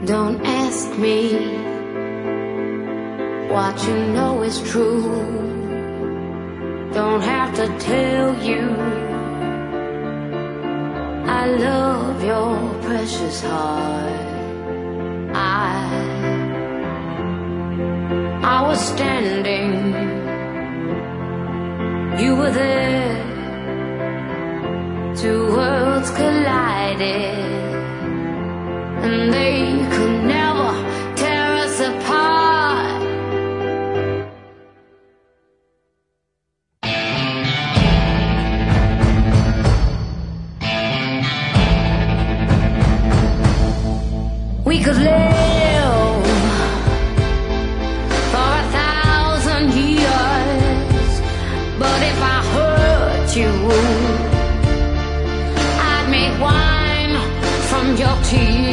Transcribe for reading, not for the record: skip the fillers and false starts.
Don't ask me what you know is true. Don't have to tell you I love your precious heart. I was standing, you were there. Two worlds collided, and they could never tear us apart. We could live for 1,000 years, but if I hurt you, I'd make wine from your tears.